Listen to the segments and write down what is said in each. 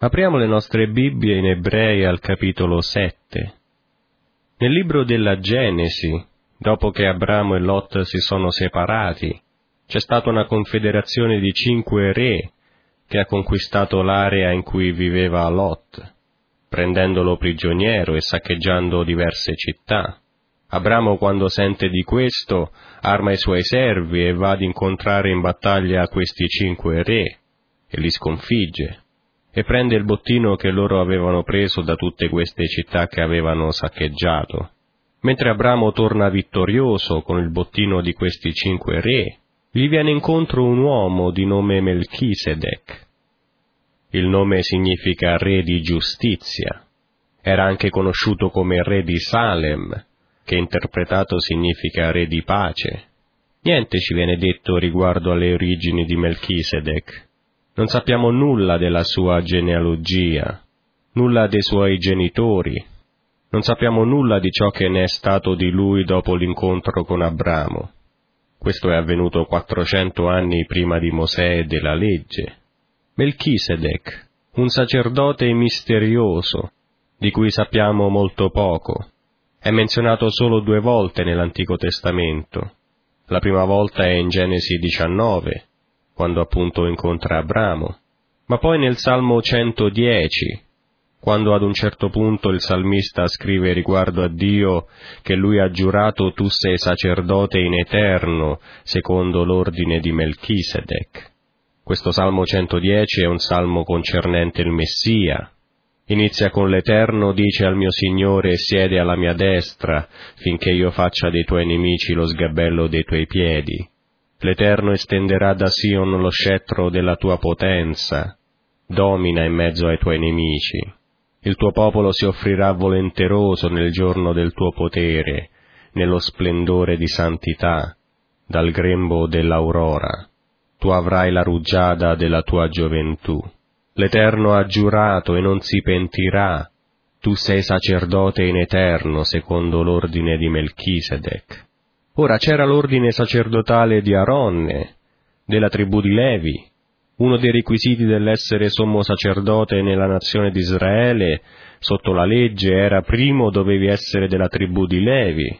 Apriamo le nostre Bibbie in Ebrei al capitolo 7. Nel libro della Genesi, dopo che Abramo e Lot si sono separati, c'è stata una confederazione di 5 re che ha conquistato l'area in cui viveva Lot, prendendolo prigioniero e saccheggiando diverse città. Abramo, quando sente di questo, arma i suoi servi e va ad incontrare in battaglia questi 5 re e li sconfigge, e prende il bottino che loro avevano preso da tutte queste città che avevano saccheggiato. Mentre Abramo torna vittorioso con il bottino di questi 5 re, gli viene incontro un uomo di nome Melchisedec. Il nome significa re di giustizia. Era anche conosciuto come re di Salem, che interpretato significa re di pace. Niente ci viene detto riguardo alle origini di Melchisedec. Non sappiamo nulla della sua genealogia, nulla dei suoi genitori, non sappiamo nulla di ciò che ne è stato di lui dopo l'incontro con Abramo. Questo è avvenuto 400 anni prima di Mosè e della legge. Melchisedec, un sacerdote misterioso, di cui sappiamo molto poco, è menzionato solo 2 volte nell'Antico Testamento. La prima volta è in Genesi 19, quando appunto incontra Abramo, ma poi nel Salmo 110, quando ad un certo punto il salmista scrive riguardo a Dio che lui ha giurato: tu sei sacerdote in eterno, secondo l'ordine di Melchisedec. Questo Salmo 110 è un salmo concernente il Messia. Inizia con l'Eterno dice al mio Signore: siede alla mia destra, finché io faccia dei tuoi nemici lo sgabello dei tuoi piedi. L'Eterno estenderà da Sion lo scettro della tua potenza, domina in mezzo ai tuoi nemici. Il tuo popolo si offrirà volenteroso nel giorno del tuo potere, nello splendore di santità, dal grembo dell'aurora. Tu avrai la rugiada della tua gioventù. L'Eterno ha giurato e non si pentirà. Tu sei sacerdote in eterno, secondo l'ordine di Melchisedec. Ora c'era l'ordine sacerdotale di Aronne, della tribù di Levi. Uno dei requisiti dell'essere sommo sacerdote nella nazione di Israele, sotto la legge, era: primo dovevi essere della tribù di Levi,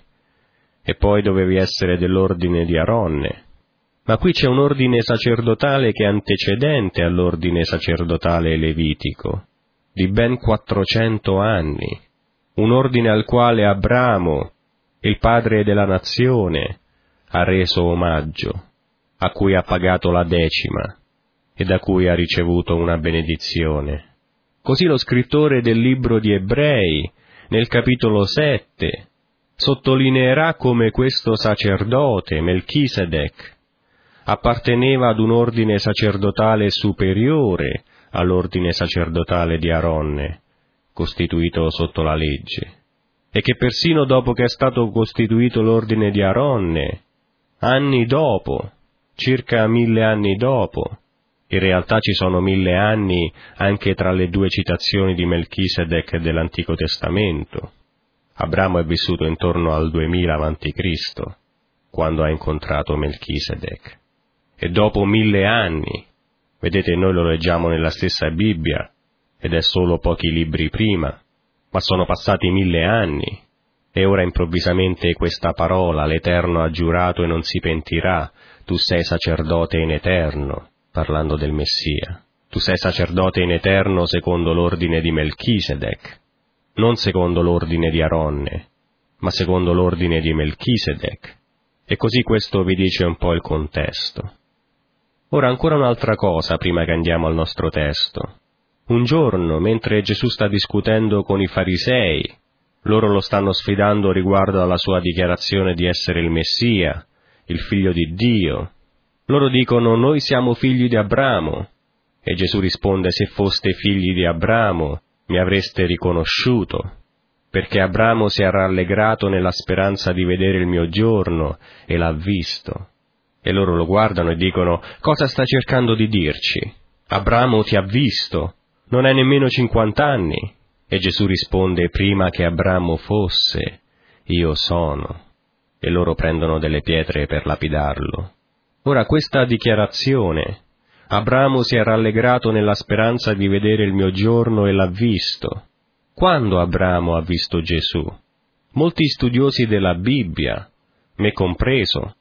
e poi dovevi essere dell'ordine di Aronne. Ma qui c'è un ordine sacerdotale che è antecedente all'ordine sacerdotale levitico, di ben 400 anni, un ordine al quale Abramo, il padre della nazione, ha reso omaggio, a cui ha pagato la 10ª e da cui ha ricevuto una benedizione. Così lo scrittore del libro di Ebrei, nel capitolo 7, sottolineerà come questo sacerdote, Melchisedec, apparteneva ad un ordine sacerdotale superiore all'ordine sacerdotale di Aronne, costituito sotto la legge, e che persino dopo che è stato costituito l'ordine di Aronne, anni dopo, circa 1000 anni dopo, in realtà ci sono 1000 anni anche tra le 2 citazioni di Melchisedec dell'Antico Testamento. Abramo è vissuto intorno al 2000 a.C., quando ha incontrato Melchisedec. E dopo 1000 anni, vedete, noi lo leggiamo nella stessa Bibbia, ed è solo pochi libri prima, ma sono passati 1000 anni, e ora improvvisamente questa parola: l'Eterno ha giurato e non si pentirà, tu sei sacerdote in eterno, parlando del Messia. Tu sei sacerdote in eterno secondo l'ordine di Melchisedec, non secondo l'ordine di Aronne, ma secondo l'ordine di Melchisedec. E così questo vi dice un po' il contesto. Ora ancora un'altra cosa prima che andiamo al nostro testo. Un giorno, mentre Gesù sta discutendo con i farisei, loro lo stanno sfidando riguardo alla sua dichiarazione di essere il Messia, il figlio di Dio. Loro dicono: noi siamo figli di Abramo. E Gesù risponde: se foste figli di Abramo, mi avreste riconosciuto, perché Abramo si è rallegrato nella speranza di vedere il mio giorno, e l'ha visto. E loro lo guardano e dicono: cosa sta cercando di dirci? Abramo ti ha visto, non hai nemmeno 50 anni. E Gesù risponde: prima che Abramo fosse, io sono. E loro prendono delle pietre per lapidarlo. Ora questa dichiarazione Abramo si è rallegrato nella speranza di vedere il mio giorno e l'ha visto. Quando Abramo ha visto Gesù? Molti studiosi della Bibbia, me compreso,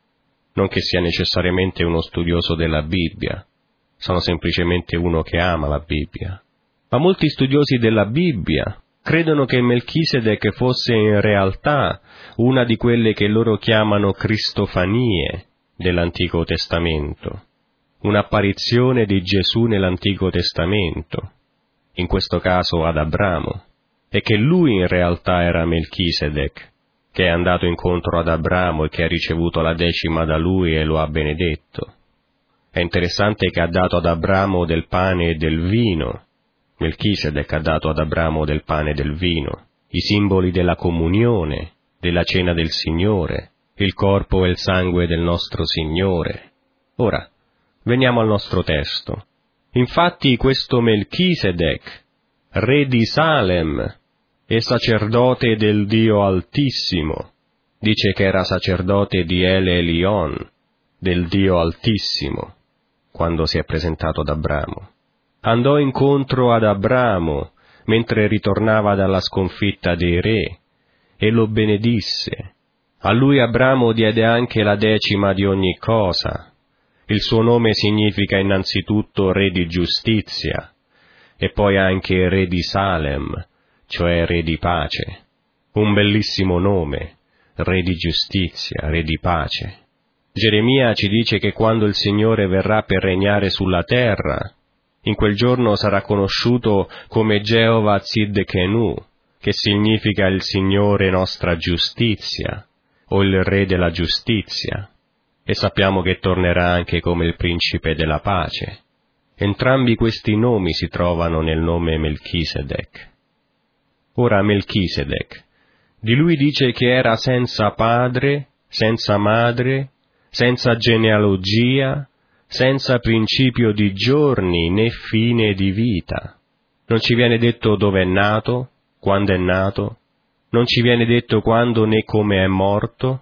non che sia necessariamente uno studioso della Bibbia, sono semplicemente uno che ama la Bibbia, ma molti studiosi della Bibbia credono che Melchisedec fosse in realtà una di quelle che loro chiamano cristofanie dell'Antico Testamento, un'apparizione di Gesù nell'Antico Testamento, in questo caso ad Abramo, e che lui in realtà era Melchisedec, che è andato incontro ad Abramo e che ha ricevuto la decima da lui e lo ha benedetto. È interessante che ha dato ad Abramo del pane e del vino. Melchisedec ha dato ad Abramo del pane e del vino, i simboli della comunione, della cena del Signore, il corpo e il sangue del nostro Signore. Ora, veniamo al nostro testo. Infatti questo Melchisedec, re di Salem e sacerdote del Dio Altissimo, dice che era sacerdote di El Elion, del Dio Altissimo, quando si è presentato ad Abramo. Andò incontro ad Abramo mentre ritornava dalla sconfitta dei re e lo benedisse. A lui Abramo diede anche la decima di ogni cosa. Il suo nome significa innanzitutto re di giustizia e poi anche re di Salem, cioè re di pace. Un bellissimo nome, re di giustizia, re di pace. Geremia ci dice che quando il Signore verrà per regnare sulla terra, in quel giorno sarà conosciuto come Geova Tzidkenu, che significa il Signore nostra giustizia, o il Re della giustizia, e sappiamo che tornerà anche come il Principe della pace. Entrambi questi nomi si trovano nel nome Melchisedec. Ora Melchisedec, di lui dice che era senza padre, senza madre, senza genealogia, senza principio di giorni né fine di vita. Non ci viene detto dove è nato, quando è nato, non ci viene detto quando né come è morto,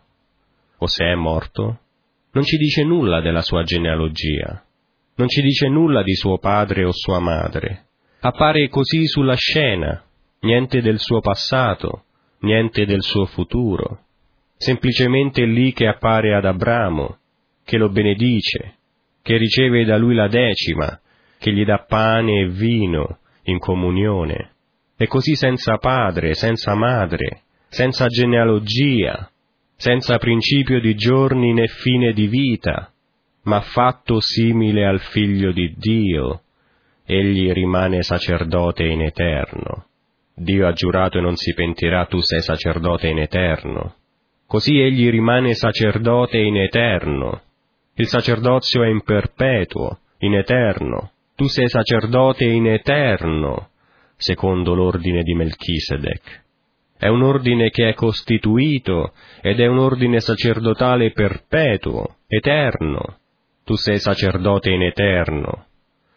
o se è morto. Non ci dice nulla della sua genealogia, non ci dice nulla di suo padre o sua madre. Appare così sulla scena, niente del suo passato, niente del suo futuro. Semplicemente lì che appare ad Abramo, che lo benedice, che riceve da lui la decima, che gli dà pane e vino in comunione. E così senza padre, senza madre, senza genealogia, senza principio di giorni né fine di vita, ma fatto simile al Figlio di Dio, egli rimane sacerdote in eterno. Dio ha giurato e non si pentirà, tu sei sacerdote in eterno. Così egli rimane sacerdote in eterno. Il sacerdozio è in perpetuo, in eterno. Tu sei sacerdote in eterno, secondo l'ordine di Melchisedec. È un ordine che è costituito ed è un ordine sacerdotale perpetuo, eterno. Tu sei sacerdote in eterno.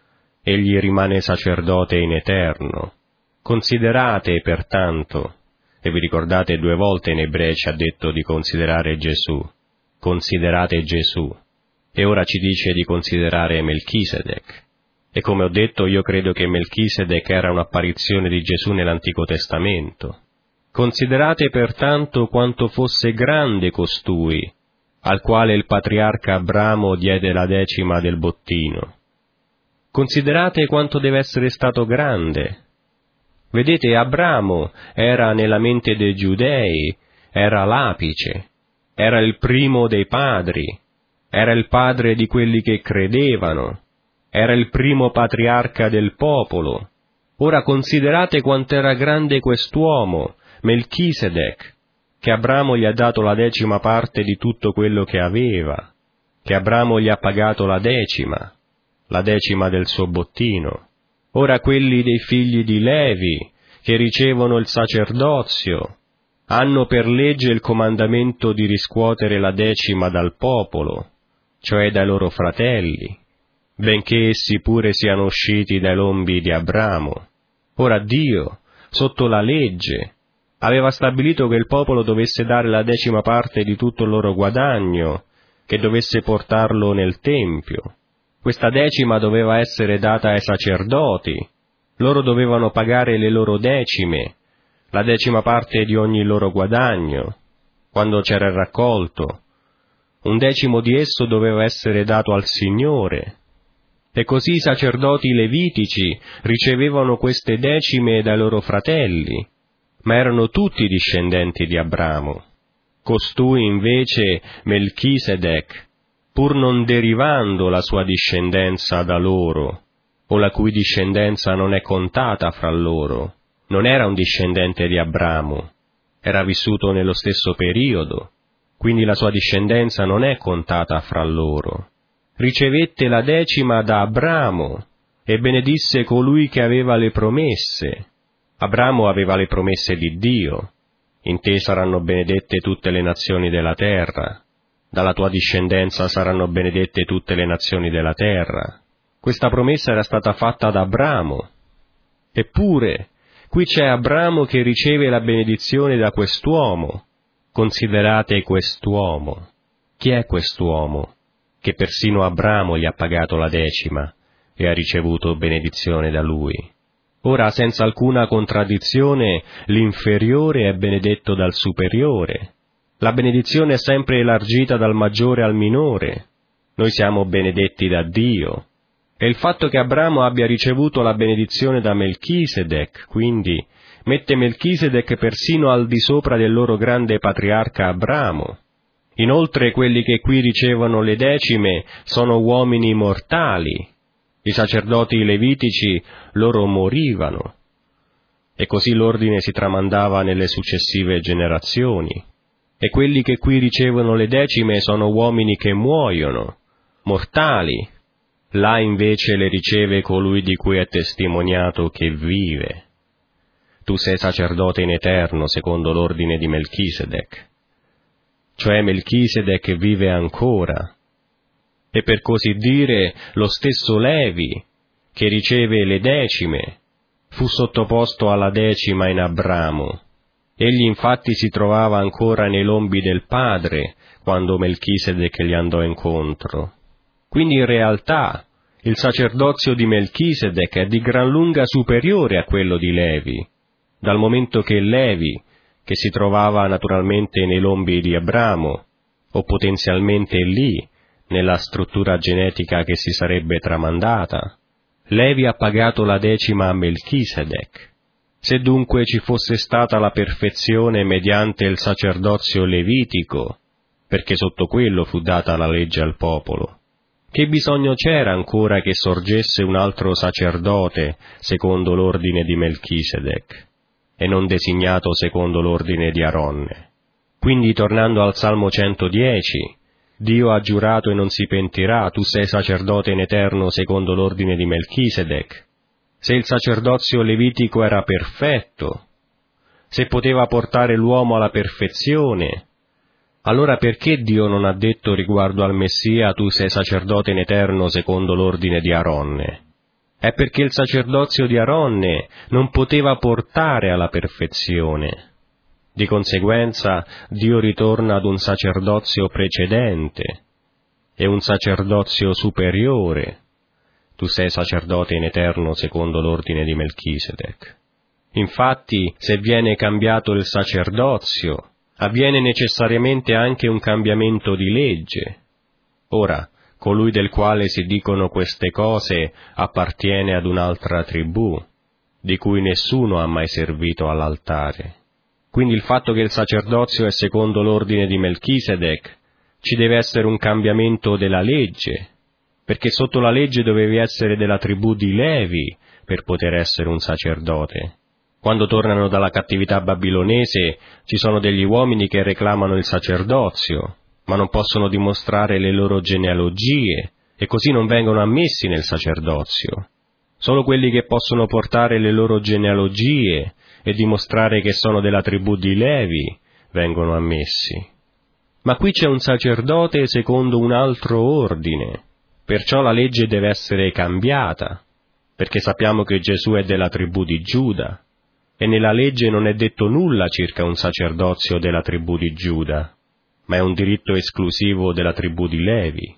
Egli rimane sacerdote in eterno. Considerate, pertanto, e vi ricordate 2 volte in Ebrei ci ha detto di considerare Gesù. Considerate Gesù. E ora ci dice di considerare Melchisedec. E come ho detto, io credo che Melchisedec era un'apparizione di Gesù nell'Antico Testamento. Considerate pertanto quanto fosse grande costui, al quale il patriarca Abramo diede la decima del bottino. Considerate quanto deve essere stato grande. Vedete, Abramo era nella mente dei giudei, era l'apice, era il primo dei padri, era il padre di quelli che credevano, era il primo patriarca del popolo. Ora considerate quant'era grande quest'uomo, Melchisedec, che Abramo gli ha dato la decima parte di tutto quello che aveva, che Abramo gli ha pagato la decima del suo bottino. Ora quelli dei figli di Levi, che ricevono il sacerdozio, hanno per legge il comandamento di riscuotere la decima dal popolo, cioè dai loro fratelli, benché essi pure siano usciti dai lombi di Abramo. Ora Dio, sotto la legge, aveva stabilito che il popolo dovesse dare la decima parte di tutto il loro guadagno, che dovesse portarlo nel Tempio. Questa decima doveva essere data ai sacerdoti. Loro dovevano pagare le loro decime, la decima parte di ogni loro guadagno, quando c'era il raccolto. Un decimo di esso doveva essere dato al Signore. E così i sacerdoti levitici ricevevano queste decime dai loro fratelli, ma erano tutti discendenti di Abramo. Costui invece, Melchisedec, pur non derivando la sua discendenza da loro, o la cui discendenza non è contata fra loro, non era un discendente di Abramo, era vissuto nello stesso periodo, quindi la sua discendenza non è contata fra loro. Ricevette la decima da Abramo e benedisse colui che aveva le promesse. Abramo aveva le promesse di Dio. In te saranno benedette tutte le nazioni della terra. Dalla tua discendenza saranno benedette tutte le nazioni della terra. Questa promessa era stata fatta ad Abramo. Eppure, qui c'è Abramo che riceve la benedizione da quest'uomo. Considerate quest'uomo. Chi è quest'uomo? Che persino Abramo gli ha pagato la decima e ha ricevuto benedizione da lui. Ora, senza alcuna contraddizione, l'inferiore è benedetto dal superiore. La benedizione è sempre elargita dal maggiore al minore. Noi siamo benedetti da Dio. E il fatto che Abramo abbia ricevuto la benedizione da Melchisedec, quindi, mette Melchisedec persino al di sopra del loro grande patriarca Abramo. Inoltre quelli che qui ricevono le decime sono uomini mortali. I sacerdoti levitici loro morivano. E così l'ordine si tramandava nelle successive generazioni. E quelli che qui ricevono le decime sono uomini che muoiono, mortali. Là invece le riceve colui di cui è testimoniato che vive. Tu sei sacerdote in eterno secondo l'ordine di Melchisedec. Cioè Melchisedec vive ancora, e per così dire lo stesso Levi, che riceve le decime, fu sottoposto alla decima in Abramo. Egli infatti si trovava ancora nei lombi del padre, quando Melchisedec gli andò incontro. Quindi in realtà il sacerdozio di Melchisedec è di gran lunga superiore a quello di Levi, dal momento che Levi, che si trovava naturalmente nei lombi di Abramo, o potenzialmente lì, nella struttura genetica che si sarebbe tramandata, Levi ha pagato la decima a Melchisedec. Se dunque ci fosse stata la perfezione mediante il sacerdozio levitico, perché sotto quello fu data la legge al popolo, che bisogno c'era ancora che sorgesse un altro sacerdote secondo l'ordine di Melchisedec? E non designato secondo l'ordine di Aronne. Quindi, tornando al Salmo 110, Dio ha giurato e non si pentirà, tu sei sacerdote in eterno secondo l'ordine di Melchisedec. Se il sacerdozio levitico era perfetto, se poteva portare l'uomo alla perfezione, allora perché Dio non ha detto riguardo al Messia, tu sei sacerdote in eterno secondo l'ordine di Aronne? È perché il sacerdozio di Aronne non poteva portare alla perfezione. Di conseguenza, Dio ritorna ad un sacerdozio precedente e un sacerdozio superiore. Tu sei sacerdote in eterno secondo l'ordine di Melchisedec. Infatti, se viene cambiato il sacerdozio, avviene necessariamente anche un cambiamento di legge. Ora, colui del quale si dicono queste cose appartiene ad un'altra tribù, di cui nessuno ha mai servito all'altare. Quindi il fatto che il sacerdozio è secondo l'ordine di Melchisedec, ci deve essere un cambiamento della legge, perché sotto la legge dovevi essere della tribù di Levi per poter essere un sacerdote. Quando tornano dalla cattività babilonese ci sono degli uomini che reclamano il sacerdozio, ma non possono dimostrare le loro genealogie, e così non vengono ammessi nel sacerdozio. Solo quelli che possono portare le loro genealogie e dimostrare che sono della tribù di Levi vengono ammessi. Ma qui c'è un sacerdote secondo un altro ordine, perciò la legge deve essere cambiata, perché sappiamo che Gesù è della tribù di Giuda, e nella legge non è detto nulla circa un sacerdozio della tribù di Giuda, ma è un diritto esclusivo della tribù di Levi.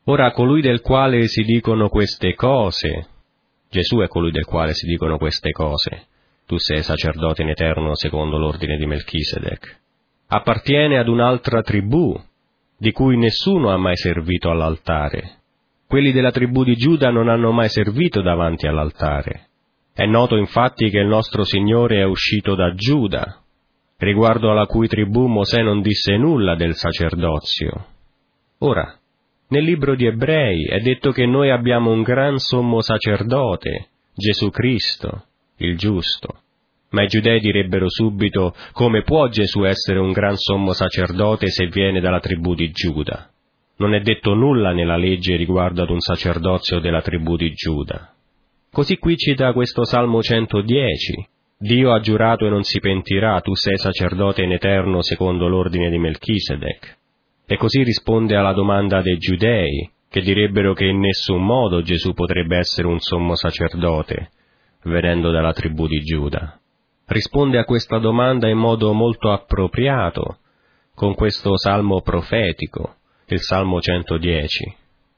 Ora colui del quale si dicono queste cose, Gesù è colui del quale si dicono queste cose, tu sei sacerdote in eterno secondo l'ordine di Melchisedec, appartiene ad un'altra tribù, di cui nessuno ha mai servito all'altare. Quelli della tribù di Giuda non hanno mai servito davanti all'altare. È noto infatti che il nostro Signore è uscito da Giuda, riguardo alla cui tribù Mosè non disse nulla del sacerdozio. Ora, nel libro di Ebrei è detto che noi abbiamo un gran sommo sacerdote, Gesù Cristo, il giusto. Ma i giudei direbbero subito: come può Gesù essere un gran sommo sacerdote se viene dalla tribù di Giuda? Non è detto nulla nella legge riguardo ad un sacerdozio della tribù di Giuda. Così qui cita questo Salmo 110. Dio ha giurato e non si pentirà, tu sei sacerdote in eterno secondo l'ordine di Melchisedec. E così risponde alla domanda dei giudei, che direbbero che in nessun modo Gesù potrebbe essere un sommo sacerdote, venendo dalla tribù di Giuda. Risponde a questa domanda in modo molto appropriato, con questo salmo profetico, il Salmo 110.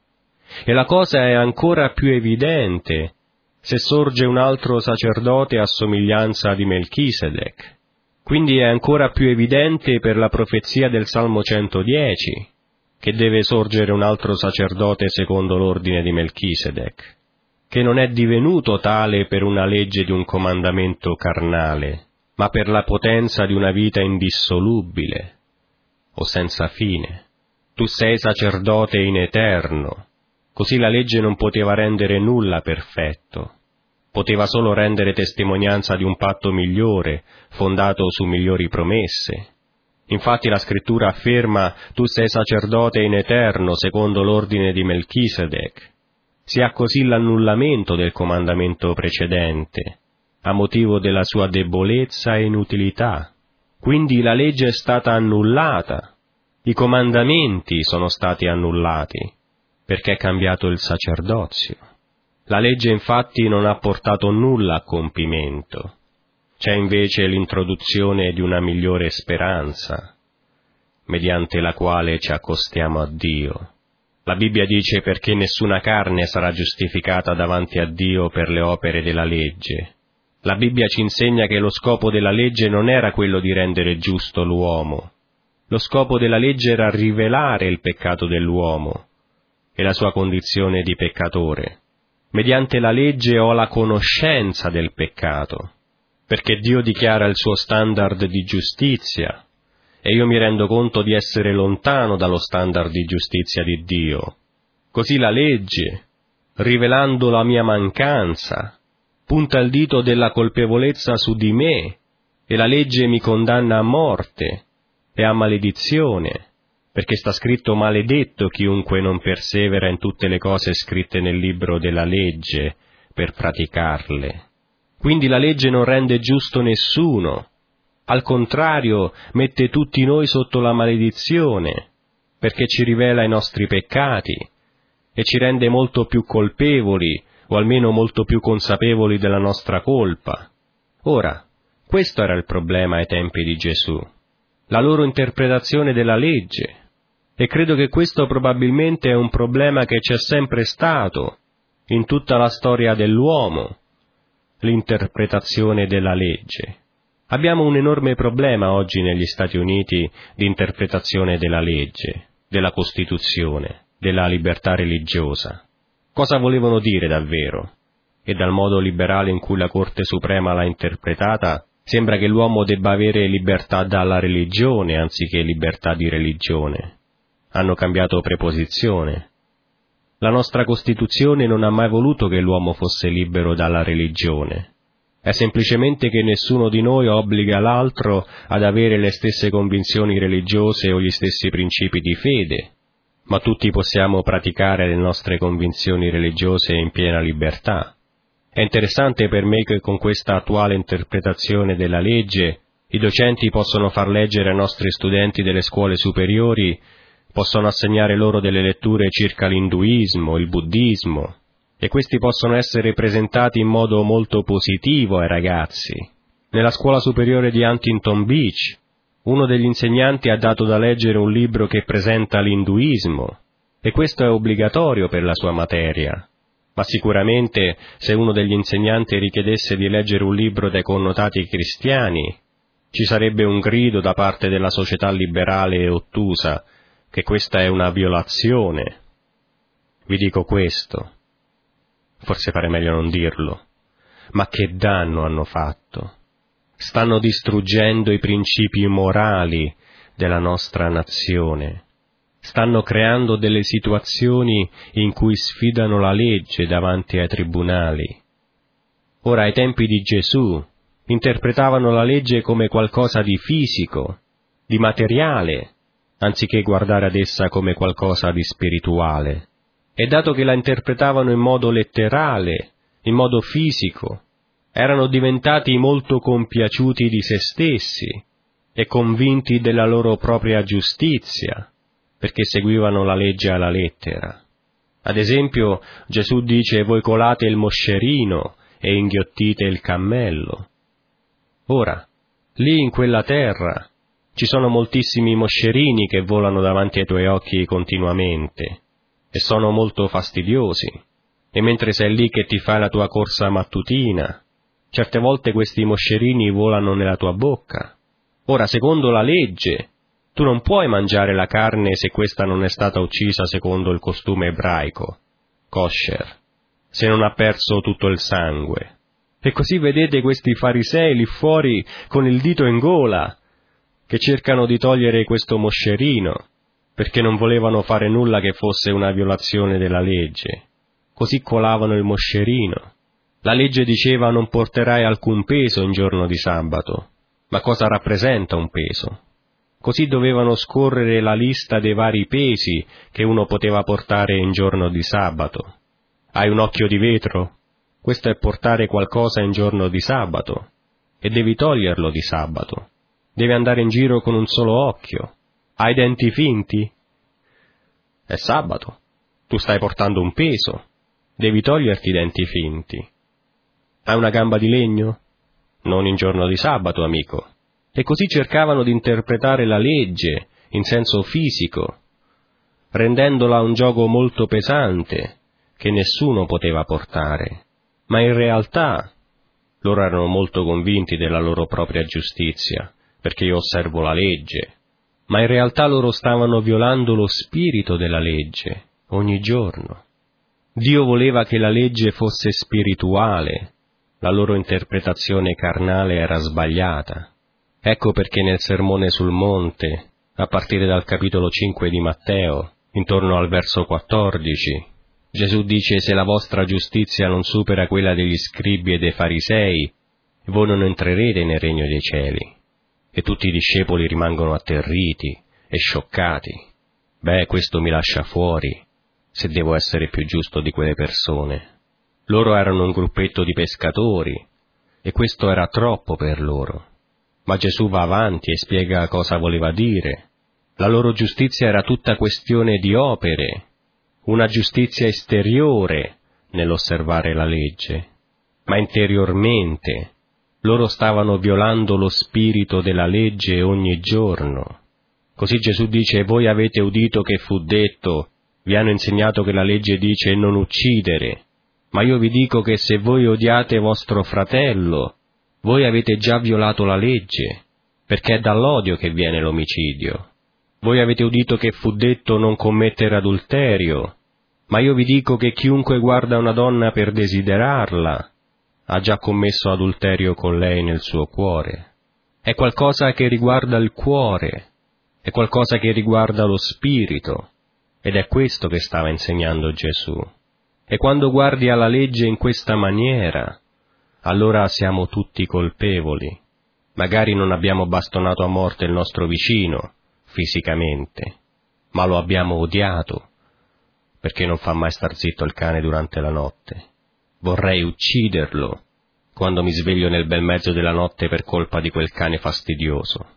E la cosa è ancora più evidente se sorge un altro sacerdote a somiglianza di Melchisedec. Quindi è ancora più evidente per la profezia del Salmo 110 che deve sorgere un altro sacerdote secondo l'ordine di Melchisedec, che non è divenuto tale per una legge di un comandamento carnale, ma per la potenza di una vita indissolubile o senza fine. Tu sei sacerdote in eterno. Così la legge non poteva rendere nulla perfetto. Poteva solo rendere testimonianza di un patto migliore, fondato su migliori promesse. Infatti la Scrittura afferma: tu sei sacerdote in eterno secondo l'ordine di Melchisedec. Si ha così l'annullamento del comandamento precedente, a motivo della sua debolezza e inutilità. Quindi la legge è stata annullata, i comandamenti sono stati annullati, perché è cambiato il sacerdozio. La legge infatti non ha portato nulla a compimento. C'è invece l'introduzione di una migliore speranza, mediante la quale ci accostiamo a Dio. La Bibbia dice: perché nessuna carne sarà giustificata davanti a Dio per le opere della legge. La Bibbia ci insegna che lo scopo della legge non era quello di rendere giusto l'uomo. Lo scopo della legge era rivelare il peccato dell'uomo e la sua condizione di peccatore. Mediante la legge ho la conoscenza del peccato, perché Dio dichiara il suo standard di giustizia, e io mi rendo conto di essere lontano dallo standard di giustizia di Dio. Così la legge, rivelando la mia mancanza, punta il dito della colpevolezza su di me, e la legge mi condanna a morte e a maledizione, perché sta scritto: maledetto chiunque non persevera in tutte le cose scritte nel libro della legge per praticarle. Quindi la legge non rende giusto nessuno, al contrario mette tutti noi sotto la maledizione, perché ci rivela i nostri peccati e ci rende molto più colpevoli, o almeno molto più consapevoli della nostra colpa. Ora, questo era il problema ai tempi di Gesù, la loro interpretazione della legge. E credo che questo probabilmente è un problema che c'è sempre stato in tutta la storia dell'uomo, l'interpretazione della legge. Abbiamo un enorme problema oggi negli Stati Uniti di interpretazione della legge, della Costituzione, della libertà religiosa. Cosa volevano dire davvero? E dal modo liberale in cui la Corte Suprema l'ha interpretata, sembra che l'uomo debba avere libertà dalla religione anziché libertà di religione. Hanno cambiato preposizione. La nostra Costituzione non ha mai voluto che l'uomo fosse libero dalla religione. È semplicemente che nessuno di noi obbliga l'altro ad avere le stesse convinzioni religiose o gli stessi principi di fede, ma tutti possiamo praticare le nostre convinzioni religiose in piena libertà. È interessante per me che con questa attuale interpretazione della legge i docenti possono far leggere ai nostri studenti delle scuole superiori, possono assegnare loro delle letture circa l'induismo, il buddismo, e questi possono essere presentati in modo molto positivo ai ragazzi. Nella scuola superiore di Huntington Beach, uno degli insegnanti ha dato da leggere un libro che presenta l'induismo, e questo è obbligatorio per la sua materia. Ma sicuramente, se uno degli insegnanti richiedesse di leggere un libro dai connotati cristiani, ci sarebbe un grido da parte della società liberale e ottusa che questa è una violazione. Vi dico questo, forse pare meglio non dirlo, ma che danno hanno fatto? Stanno distruggendo i principi morali della nostra nazione. Stanno creando delle situazioni in cui sfidano la legge davanti ai tribunali. Ora, ai tempi di Gesù, interpretavano la legge come qualcosa di fisico, di materiale, anziché guardare ad essa come qualcosa di spirituale. E dato che la interpretavano in modo letterale, in modo fisico, erano diventati molto compiaciuti di se stessi e convinti della loro propria giustizia, perché seguivano la legge alla lettera. Ad esempio, Gesù dice: voi colate il moscerino e inghiottite il cammello. Ora, lì in quella terra ci sono moltissimi moscerini che volano davanti ai tuoi occhi continuamente e sono molto fastidiosi, e mentre sei lì che ti fai la tua corsa mattutina, certe volte questi moscerini volano nella tua bocca. Ora, secondo la legge, tu non puoi mangiare la carne se questa non è stata uccisa secondo il costume ebraico, kosher, se non ha perso tutto il sangue. E così vedete questi farisei lì fuori con il dito in gola, che cercano di togliere questo moscerino, perché non volevano fare nulla che fosse una violazione della legge. Così colavano il moscerino. La legge diceva: non porterai alcun peso in giorno di sabato. Ma cosa rappresenta un peso? Così dovevano scorrere la lista dei vari pesi che uno poteva portare in giorno di sabato. Hai un occhio di vetro? Questo è portare qualcosa in giorno di sabato, e devi toglierlo di sabato. Devi andare in giro con un solo occhio. Hai i denti finti? È sabato. Tu stai portando un peso. Devi toglierti i denti finti. Hai una gamba di legno? Non in giorno di sabato, amico. E così cercavano di interpretare la legge in senso fisico, rendendola un giogo molto pesante che nessuno poteva portare. Ma in realtà loro erano molto convinti della loro propria giustizia, perché io osservo la legge. Ma in realtà loro stavano violando lo spirito della legge ogni giorno. Dio voleva che la legge fosse spirituale, la loro interpretazione carnale era sbagliata. Ecco perché nel Sermone sul Monte, a partire dal capitolo 5 di Matteo, intorno al verso 14, Gesù dice: se la vostra giustizia non supera quella degli scribi e dei farisei, voi non entrerete nel regno dei cieli. E tutti i discepoli rimangono atterriti e scioccati. Beh, questo mi lascia fuori, se devo essere più giusto di quelle persone. Loro erano un gruppetto di pescatori, e questo era troppo per loro. Ma Gesù va avanti e spiega cosa voleva dire. La loro giustizia era tutta questione di opere, una giustizia esteriore nell'osservare la legge, ma interiormente loro stavano violando lo spirito della legge ogni giorno. Così Gesù dice: voi avete udito che fu detto, vi hanno insegnato che la legge dice non uccidere, ma io vi dico che se voi odiate vostro fratello, voi avete già violato la legge, perché è dall'odio che viene l'omicidio. Voi avete udito che fu detto non commettere adulterio, ma io vi dico che chiunque guarda una donna per desiderarla, ha già commesso adulterio con lei nel suo cuore. È qualcosa che riguarda il cuore, è qualcosa che riguarda lo spirito, ed è questo che stava insegnando Gesù. E quando guardi alla legge in questa maniera, allora siamo tutti colpevoli. Magari non abbiamo bastonato a morte il nostro vicino, fisicamente, ma lo abbiamo odiato, perché non fa mai star zitto il cane durante la notte. Vorrei ucciderlo quando mi sveglio nel bel mezzo della notte per colpa di quel cane fastidioso.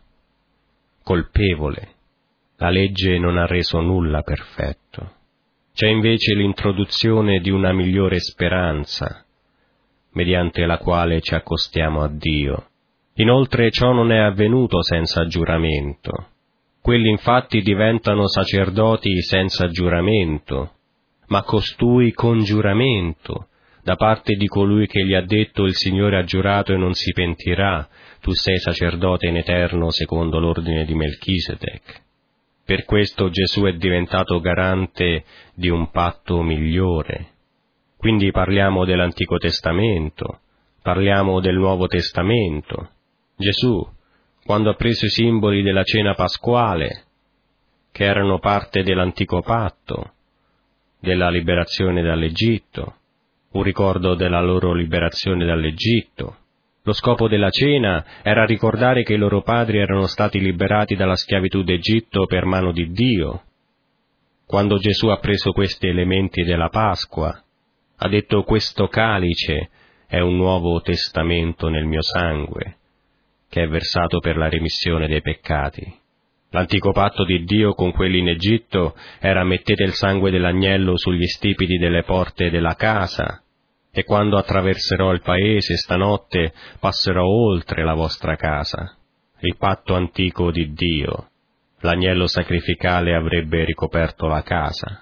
Colpevole. La legge non ha reso nulla perfetto. C'è invece l'introduzione di una migliore speranza, mediante la quale ci accostiamo a Dio. Inoltre ciò non è avvenuto senza giuramento. Quelli infatti diventano sacerdoti senza giuramento, ma costui con giuramento, da parte di colui che gli ha detto: il Signore ha giurato e non si pentirà, tu sei sacerdote in eterno secondo l'ordine di Melchisedec. Per questo Gesù è diventato garante di un patto migliore. Quindi parliamo dell'Antico Testamento, parliamo del Nuovo Testamento. Gesù, quando ha preso i simboli della cena pasquale, che erano parte dell'antico patto, della liberazione dall'Egitto, un ricordo della loro liberazione dall'Egitto. Lo scopo della cena era ricordare che i loro padri erano stati liberati dalla schiavitù d'Egitto per mano di Dio. Quando Gesù ha preso questi elementi della Pasqua, ha detto: questo calice è un nuovo testamento nel mio sangue, che è versato per la remissione dei peccati. L'antico patto di Dio con quelli in Egitto era: mettete il sangue dell'agnello sugli stipiti delle porte della casa, e quando attraverserò il paese stanotte passerò oltre la vostra casa. Il patto antico di Dio, l'agnello sacrificale avrebbe ricoperto la casa.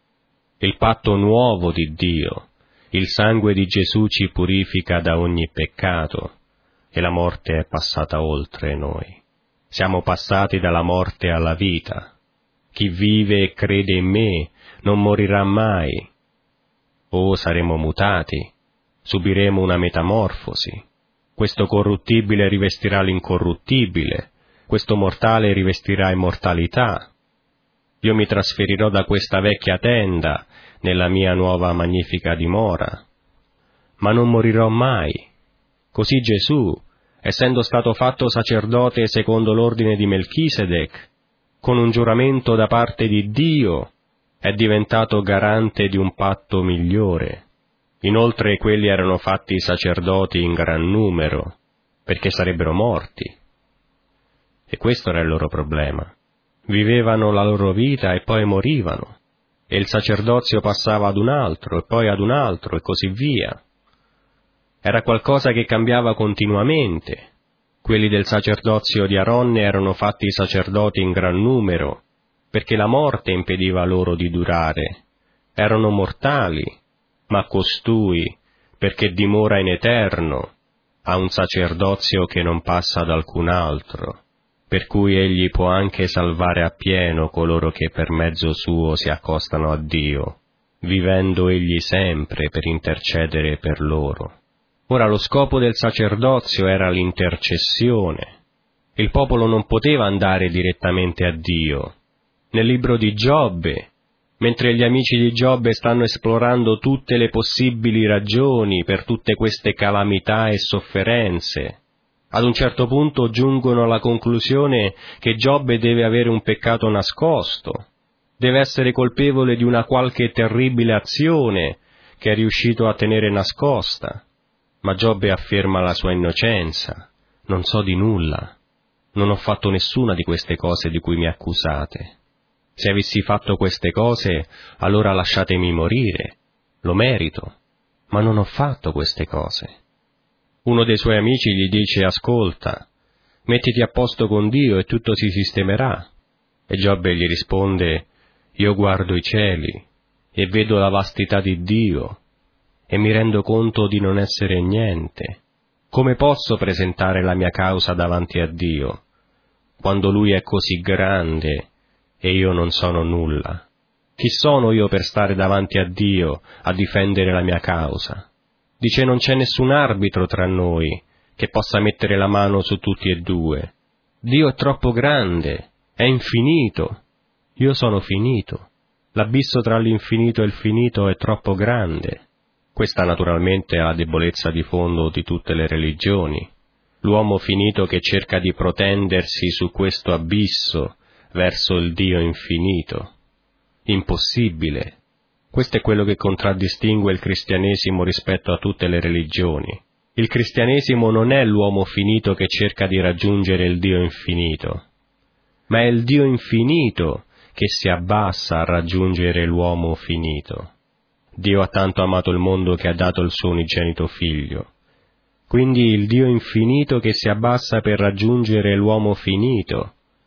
Il patto nuovo di Dio, il sangue di Gesù ci purifica da ogni peccato, e la morte è passata oltre noi. Siamo passati dalla morte alla vita. Chi vive e crede in me non morirà mai. Saremo mutati, subiremo una metamorfosi. Questo corruttibile rivestirà l'incorruttibile, questo mortale rivestirà immortalità. Io mi trasferirò da questa vecchia tenda nella mia nuova magnifica dimora, ma non morirò mai. Così Gesù, essendo stato fatto sacerdote secondo l'ordine di Melchisedec, con un giuramento da parte di Dio, è diventato garante di un patto migliore. Inoltre quelli erano fatti sacerdoti in gran numero, perché sarebbero morti. E questo era il loro problema. Vivevano la loro vita e poi morivano, e il sacerdozio passava ad un altro, e poi ad un altro, e così via. Era qualcosa che cambiava continuamente. Quelli del sacerdozio di Aronne erano fatti sacerdoti in gran numero, perché la morte impediva loro di durare. Erano mortali, ma costui, perché dimora in eterno, ha un sacerdozio che non passa ad alcun altro, per cui egli può anche salvare appieno coloro che per mezzo suo si accostano a Dio, vivendo egli sempre per intercedere per loro. Ora lo scopo del sacerdozio era l'intercessione. Il popolo non poteva andare direttamente a Dio. Nel libro di Giobbe, mentre gli amici di Giobbe stanno esplorando tutte le possibili ragioni per tutte queste calamità e sofferenze, ad un certo punto giungono alla conclusione che Giobbe deve avere un peccato nascosto, deve essere colpevole di una qualche terribile azione che è riuscito a tenere nascosta. Ma Giobbe afferma la sua innocenza: non so di nulla, non ho fatto nessuna di queste cose di cui mi accusate. Se avessi fatto queste cose, allora lasciatemi morire, lo merito, ma non ho fatto queste cose. Uno dei suoi amici gli dice: ascolta, mettiti a posto con Dio e tutto si sistemerà. E Giobbe gli risponde: io guardo i cieli e vedo la vastità di Dio e mi rendo conto di non essere niente. Come posso presentare la mia causa davanti a Dio, quando Lui è così grande e io non sono nulla? Chi sono io per stare davanti a Dio a difendere la mia causa? Dice: non c'è nessun arbitro tra noi che possa mettere la mano su tutti e due. Dio è troppo grande, è infinito. Io sono finito. L'abisso tra l'infinito e il finito è troppo grande. Questa naturalmente è la debolezza di fondo di tutte le religioni. L'uomo finito che cerca di protendersi su questo abisso verso il Dio infinito. Impossibile. Questo è quello che contraddistingue il cristianesimo rispetto a tutte le religioni. Il cristianesimo non è l'uomo finito che cerca di raggiungere il Dio infinito, ma è il Dio infinito che si abbassa a raggiungere l'uomo finito. Dio ha tanto amato il mondo che ha dato il suo unigenito Figlio. Quindi il Dio infinito che si abbassa per raggiungere l'uomo finito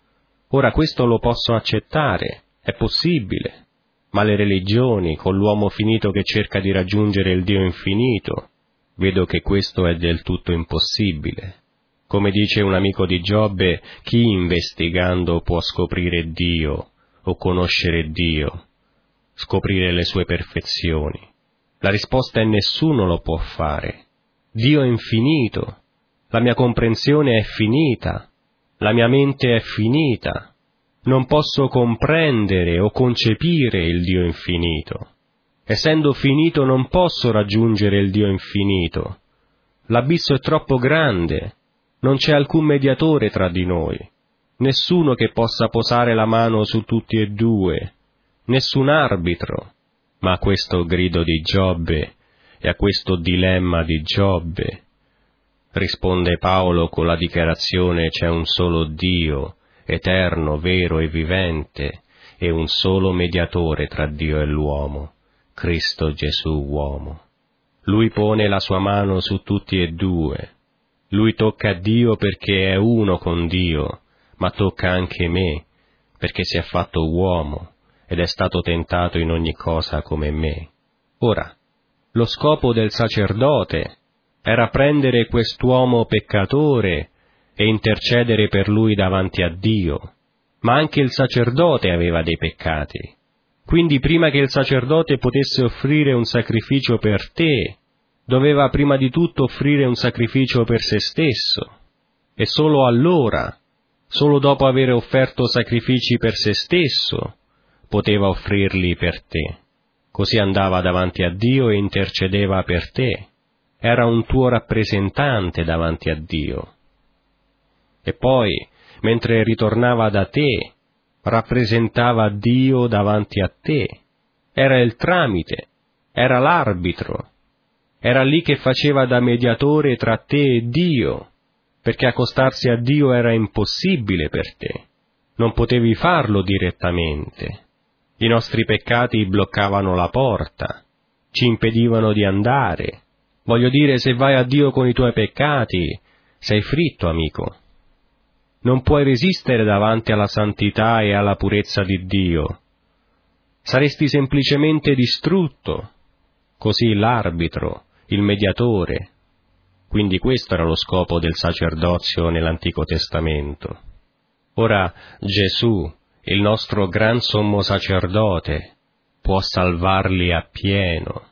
Ora questo lo posso accettare, è possibile, ma le religioni, con l'uomo finito che cerca di raggiungere il Dio infinito, vedo che questo è del tutto impossibile. Come dice un amico di Giobbe, chi investigando può scoprire Dio o conoscere Dio, scoprire le sue perfezioni? La risposta è nessuno lo può fare. Dio è infinito, la mia comprensione è finita, la mia mente è finita. Non posso comprendere o concepire il Dio infinito. Essendo finito non posso raggiungere il Dio infinito. L'abisso è troppo grande, non c'è alcun mediatore tra di noi, nessuno che possa posare la mano su tutti e due, nessun arbitro. Ma a questo grido di Giobbe e a questo dilemma di Giobbe risponde Paolo con la dichiarazione: c'è un solo Dio, eterno, vero e vivente, e un solo mediatore tra Dio e l'uomo, Cristo Gesù uomo. Lui pone la sua mano su tutti e due. Lui tocca Dio perché è uno con Dio, ma tocca anche me, perché si è fatto uomo ed è stato tentato in ogni cosa come me. Ora, lo scopo del sacerdote era prendere quest'uomo peccatore e intercedere per lui davanti a Dio, ma anche il sacerdote aveva dei peccati. Quindi prima che il sacerdote potesse offrire un sacrificio per te, doveva prima di tutto offrire un sacrificio per se stesso, e solo allora, solo dopo aver offerto sacrifici per se stesso, poteva offrirli per te. Così andava davanti a Dio e intercedeva per te. Era un tuo rappresentante davanti a Dio. E poi, mentre ritornava da te, rappresentava Dio davanti a te. Era il tramite, era l'arbitro. Era lì che faceva da mediatore tra te e Dio, perché accostarsi a Dio era impossibile per te. Non potevi farlo direttamente. I nostri peccati bloccavano la porta, ci impedivano di andare. Voglio dire, se vai a Dio con i tuoi peccati, sei fritto, amico. Non puoi resistere davanti alla santità e alla purezza di Dio. Saresti semplicemente distrutto. Così l'arbitro, il mediatore. Quindi questo era lo scopo del sacerdozio nell'Antico Testamento. Ora Gesù, il nostro gran sommo sacerdote, può salvarli appieno.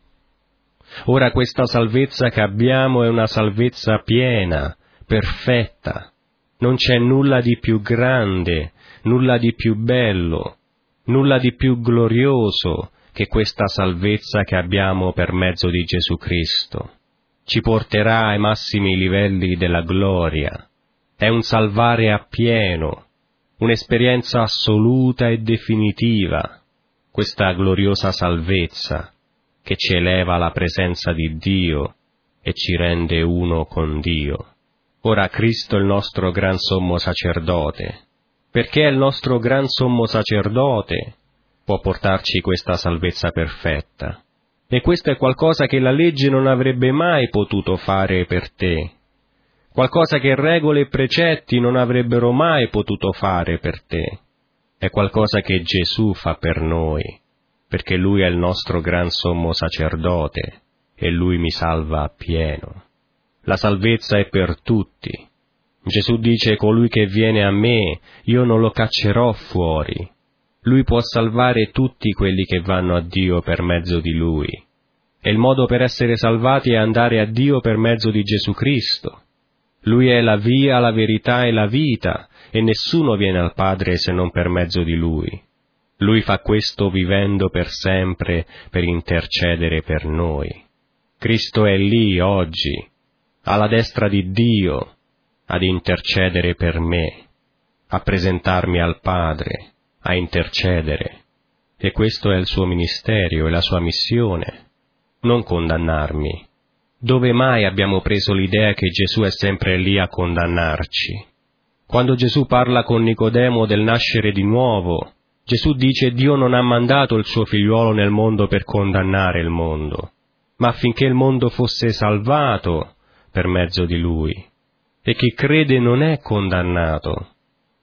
Ora questa salvezza che abbiamo è una salvezza piena, perfetta. Non c'è nulla di più grande, nulla di più bello, nulla di più glorioso che questa salvezza che abbiamo per mezzo di Gesù Cristo. Ci porterà ai massimi livelli della gloria. È un salvare appieno, un'esperienza assoluta e definitiva, questa gloriosa salvezza che ci eleva alla presenza di Dio e ci rende uno con Dio. Ora Cristo è il nostro gran sommo sacerdote. Perché è il nostro gran sommo sacerdote, può portarci questa salvezza perfetta. E questo è qualcosa che la legge non avrebbe mai potuto fare per te. Qualcosa che regole e precetti non avrebbero mai potuto fare per te. È qualcosa che Gesù fa per noi, perché Lui è il nostro gran sommo sacerdote e Lui mi salva appieno. La salvezza è per tutti. Gesù dice: colui che viene a me, io non lo caccerò fuori. Lui può salvare tutti quelli che vanno a Dio per mezzo di Lui. E il modo per essere salvati è andare a Dio per mezzo di Gesù Cristo. Lui è la via, la verità e la vita, e nessuno viene al Padre se non per mezzo di Lui. Lui fa questo vivendo per sempre per intercedere per noi. Cristo è lì oggi, alla destra di Dio, ad intercedere per me, a presentarmi al Padre, a intercedere. E questo è il suo ministero e la sua missione, non condannarmi. Dove mai abbiamo preso l'idea che Gesù è sempre lì a condannarci? Quando Gesù parla con Nicodemo del nascere di nuovo, Gesù dice: Dio non ha mandato il suo figliuolo nel mondo per condannare il mondo, ma affinché il mondo fosse salvato per mezzo di Lui. E chi crede non è condannato,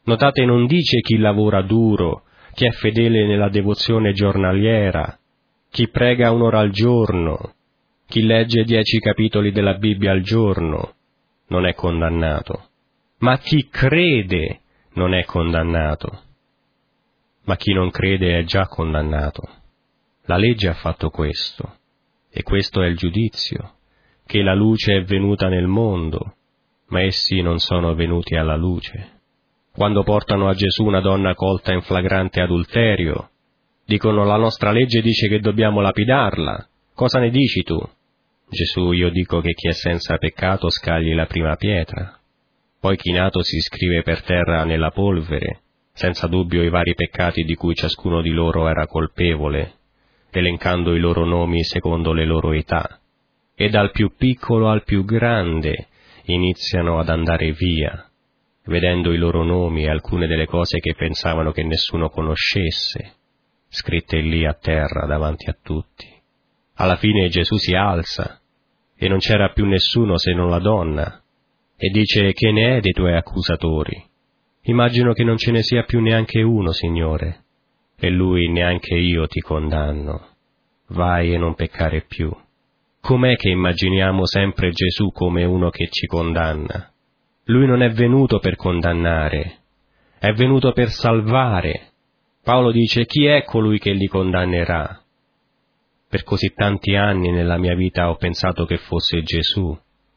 Notate, non dice chi lavora duro, chi è fedele nella devozione giornaliera, chi prega 1 ora al giorno, chi legge 10 capitoli della Bibbia al giorno, non è condannato. Ma chi crede non è condannato. Ma chi non crede è già condannato. La legge ha fatto questo, e questo è il giudizio, che la luce è venuta nel mondo, ma essi non sono venuti alla luce. Quando portano a Gesù una donna colta in flagrante adulterio, dicono: la nostra legge dice che dobbiamo lapidarla. Cosa ne dici tu? Gesù: io dico che chi è senza peccato scagli la prima pietra. Poi chinato si scrive per terra nella polvere, senza dubbio i vari peccati di cui ciascuno di loro era colpevole, elencando i loro nomi secondo le loro età, e dal più piccolo al più grande iniziano ad andare via, vedendo i loro nomi e alcune delle cose che pensavano che nessuno conoscesse, scritte lì a terra davanti a tutti. Alla fine Gesù si alza, e non c'era più nessuno se non la donna, e dice: che ne è dei tuoi accusatori? Immagino che non ce ne sia più neanche uno, Signore. E lui: neanche io ti condanno. Vai e non peccare più. Com'è che immaginiamo sempre Gesù come uno che ci condanna? Lui non è venuto per condannare, è venuto per salvare. Paolo dice: chi è colui che li condannerà? Per così tanti anni nella mia vita ho pensato che fosse Gesù.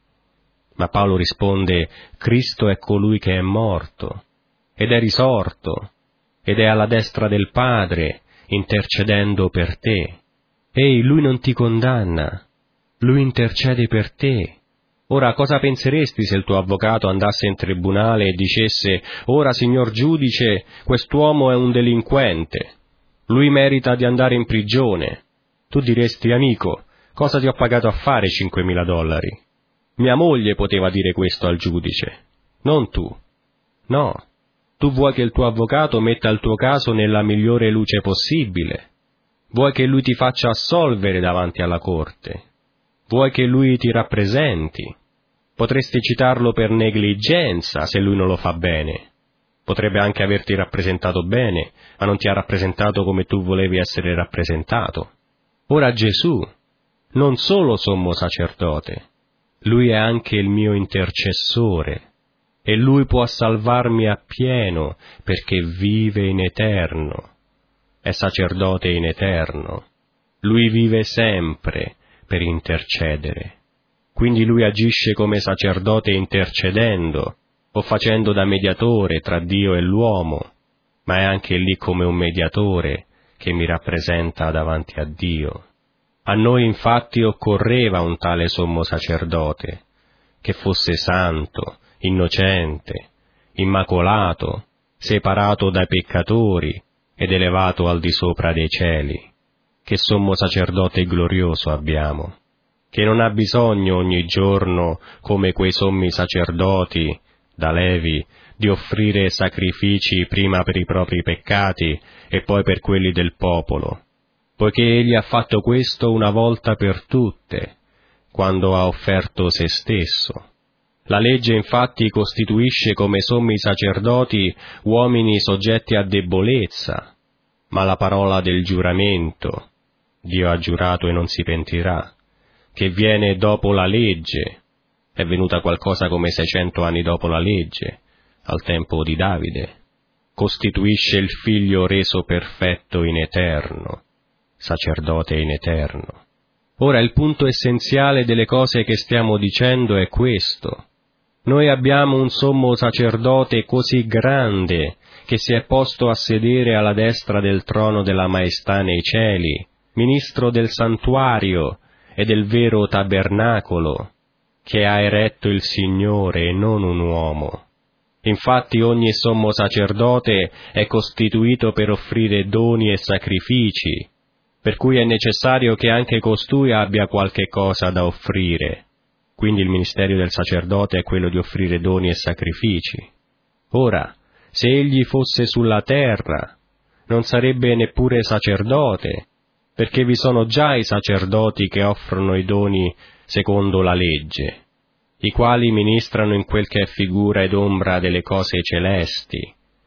Ma Paolo risponde: Cristo è colui che è morto, ed è risorto, ed è alla destra del Padre, intercedendo per te. Ehi, lui non ti condanna, lui intercede per te. Ora, cosa penseresti se il tuo avvocato andasse in tribunale e dicesse: ora, signor giudice, quest'uomo è un delinquente, lui merita di andare in prigione? Tu diresti: amico, cosa ti ho pagato a fare $5.000? Mia moglie poteva dire questo al giudice, non tu. No, tu vuoi che il tuo avvocato metta il tuo caso nella migliore luce possibile. Vuoi che lui ti faccia assolvere davanti alla corte. Vuoi che lui ti rappresenti. Potresti citarlo per negligenza se lui non lo fa bene. Potrebbe anche averti rappresentato bene, ma non ti ha rappresentato come tu volevi essere rappresentato. Ora Gesù, non solo sommo sacerdote, lui è anche il mio intercessore, e lui può salvarmi appieno perché vive in eterno. È sacerdote in eterno. Lui vive sempre per intercedere. Quindi lui agisce come sacerdote intercedendo, o facendo da mediatore tra Dio e l'uomo, ma è anche lì come un mediatore che mi rappresenta davanti a Dio. A noi infatti occorreva un tale sommo sacerdote, che fosse santo, innocente, immacolato, separato dai peccatori ed elevato al di sopra dei cieli. Che sommo sacerdote glorioso abbiamo, che non ha bisogno ogni giorno, come quei sommi sacerdoti da Levi, di offrire sacrifici prima per i propri peccati e poi per quelli del popolo, poiché egli ha fatto questo una volta per tutte, quando ha offerto se stesso. La legge infatti costituisce come sommi sacerdoti uomini soggetti a debolezza, ma la parola del giuramento, Dio ha giurato e non si pentirà, che viene dopo la legge, è venuta qualcosa come 600 anni dopo la legge, al tempo di Davide, costituisce il figlio reso perfetto in eterno, sacerdote in eterno. Ora il punto essenziale delle cose che stiamo dicendo è questo. Noi abbiamo un sommo sacerdote così grande che si è posto a sedere alla destra del trono della maestà nei cieli, ministro del santuario e del vero tabernacolo, che ha eretto il Signore e non un uomo. Infatti ogni sommo sacerdote è costituito per offrire doni e sacrifici, per cui è necessario che anche costui abbia qualche cosa da offrire. Quindi il ministero del sacerdote è quello di offrire doni e sacrifici. Ora, se egli fosse sulla terra, non sarebbe neppure sacerdote, perché vi sono già i sacerdoti che offrono i doni secondo la legge, i quali ministrano in quel che è figura ed ombra delle cose celesti,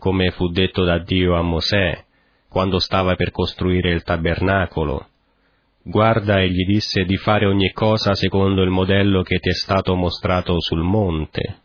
come fu detto da Dio a Mosè, quando stava per costruire il tabernacolo. Guarda, egli disse, di fare ogni cosa secondo il modello che ti è stato mostrato sul monte.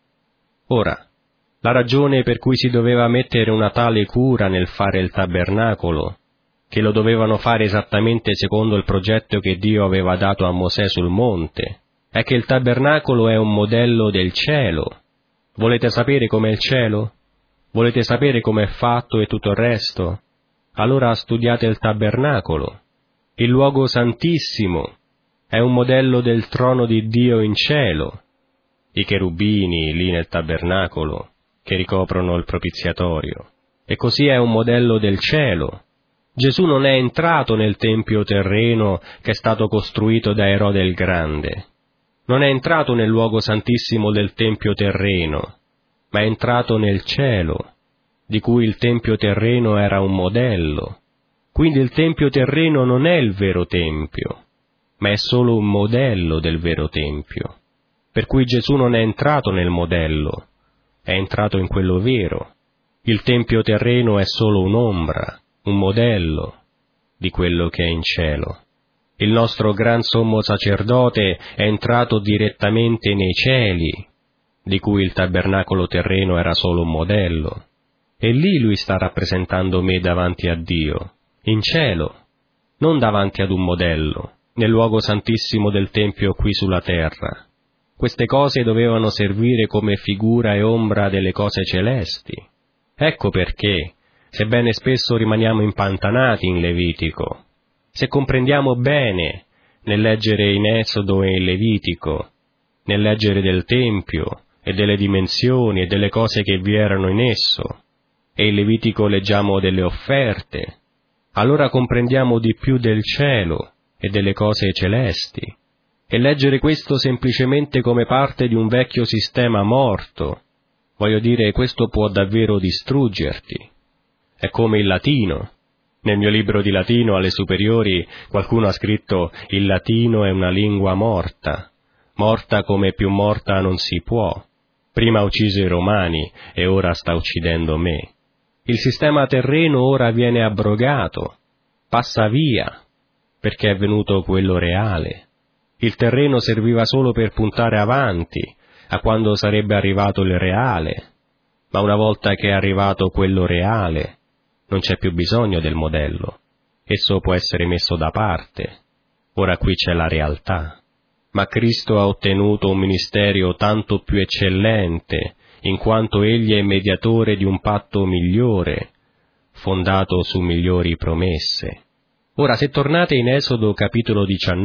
Ora, la ragione per cui si doveva mettere una tale cura nel fare il tabernacolo, che lo dovevano fare esattamente secondo il progetto che Dio aveva dato a Mosè sul monte, è che il tabernacolo è un modello del cielo. Volete sapere com'è il cielo? Volete sapere com'è fatto e tutto il resto? Allora studiate il tabernacolo. Il luogo santissimo è un modello del trono di Dio in cielo. I cherubini lì nel tabernacolo che ricoprono il propiziatorio. E così è un modello del cielo. Gesù non è entrato nel tempio terreno che è stato costruito da Erode il Grande. Non è entrato nel luogo santissimo del tempio terreno, ma è entrato nel cielo, di cui il tempio terreno era un modello. Quindi il tempio terreno non è il vero tempio, ma è solo un modello del vero tempio. Per cui Gesù non è entrato nel modello, è entrato in quello vero. Il tempio terreno è solo un'ombra, un modello di quello che è in cielo. Il nostro gran sommo sacerdote è entrato direttamente nei cieli, di cui il tabernacolo terreno era solo un modello. E lì lui sta rappresentando me davanti a Dio, in cielo, non davanti ad un modello, nel luogo santissimo del Tempio qui sulla terra. Queste cose dovevano servire come figura e ombra delle cose celesti. Ecco perché, sebbene spesso rimaniamo impantanati in Levitico, se comprendiamo bene nel leggere in Esodo e in Levitico, nel leggere del Tempio e delle dimensioni e delle cose che vi erano in esso, e in Levitico leggiamo delle offerte, allora comprendiamo di più del cielo e delle cose celesti. E leggere questo semplicemente come parte di un vecchio sistema morto, voglio dire, questo può davvero distruggerti. È come il latino. Nel mio libro di latino alle superiori qualcuno ha scritto: il latino è una lingua morta, morta come più morta non si può. Prima ha ucciso i romani e ora sta uccidendo me. Il sistema terreno ora viene abrogato, passa via, perché è venuto quello reale. Il terreno serviva solo per puntare avanti, a quando sarebbe arrivato il reale, ma una volta che è arrivato quello reale, non c'è più bisogno del modello, esso può essere messo da parte. Ora qui c'è la realtà. Ma Cristo ha ottenuto un ministero tanto più eccellente, in quanto egli è mediatore di un patto migliore, fondato su migliori promesse. Ora, se tornate in Esodo capitolo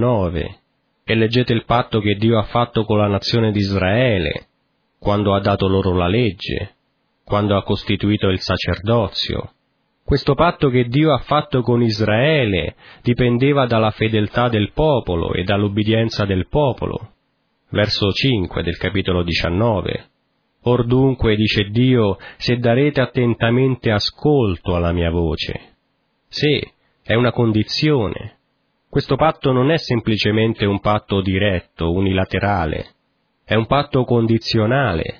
19 e leggete il patto che Dio ha fatto con la nazione di Israele, quando ha dato loro la legge, quando ha costituito il sacerdozio, questo patto che Dio ha fatto con Israele dipendeva dalla fedeltà del popolo e dall'ubbidienza del popolo. Verso 5 del capitolo 19. Or dunque, dice Dio, se darete attentamente ascolto alla mia voce. Se, è una condizione. Questo patto non è semplicemente un patto diretto, unilaterale, è un patto condizionale.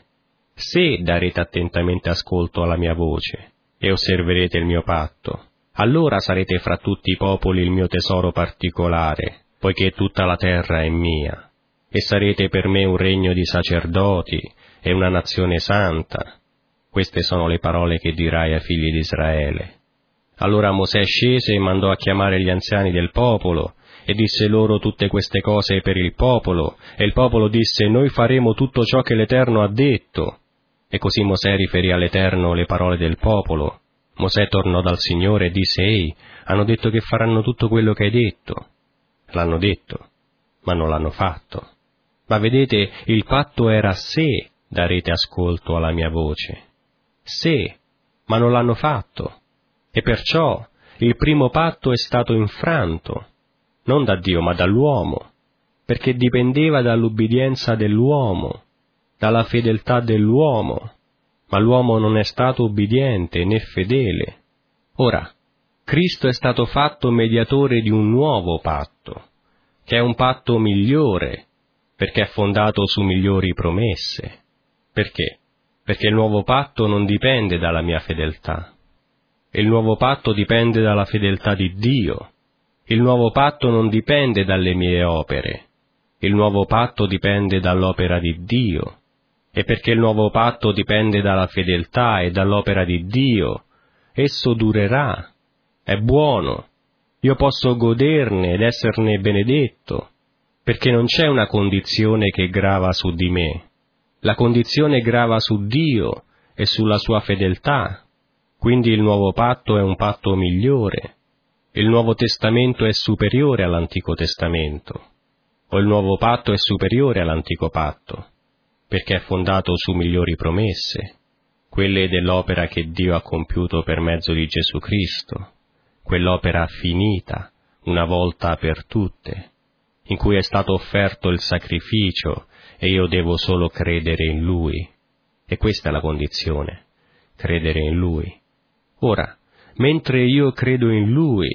Se darete attentamente ascolto alla mia voce e osserverete il mio patto, allora sarete fra tutti i popoli il mio tesoro particolare, poiché tutta la terra è mia, e sarete per me un regno di sacerdoti e una nazione santa. Queste sono le parole che dirai ai figli di Israele. Allora Mosè scese e mandò a chiamare gli anziani del popolo, e disse loro tutte queste cose per il popolo, e il popolo disse: noi faremo tutto ciò che l'Eterno ha detto. E così Mosè riferì all'Eterno le parole del popolo. Mosè tornò dal Signore e disse: ehi, hanno detto che faranno tutto quello che hai detto. L'hanno detto, ma non l'hanno fatto. Ma vedete, il patto era se darete ascolto alla mia voce. Se, ma non l'hanno fatto. E perciò il primo patto è stato infranto, non da Dio ma dall'uomo, perché dipendeva dall'ubbidienza dell'uomo, dalla fedeltà dell'uomo, ma l'uomo non è stato ubbidiente né fedele. Ora, Cristo è stato fatto mediatore di un nuovo patto, che è un patto migliore, perché è fondato su migliori promesse. Perché? perché il nuovo patto non dipende dalla mia fedeltà. Il nuovo patto dipende dalla fedeltà di Dio. Il nuovo patto non dipende dalle mie opere. Il nuovo patto dipende dall'opera di Dio. E perché il nuovo patto dipende dalla fedeltà e dall'opera di Dio, esso durerà, è buono, io posso goderne ed esserne benedetto, perché non c'è una condizione che grava su di me. La condizione grava su Dio e sulla sua fedeltà. Quindi il nuovo patto è un patto migliore. Il Nuovo Testamento è superiore all'Antico Testamento, o il nuovo patto è superiore all'Antico patto, perché è fondato su migliori promesse, quelle dell'opera che Dio ha compiuto per mezzo di Gesù Cristo, quell'opera finita, una volta per tutte, in cui è stato offerto il sacrificio e io devo solo credere in Lui. E questa è la condizione, credere in Lui. Ora, mentre io credo in Lui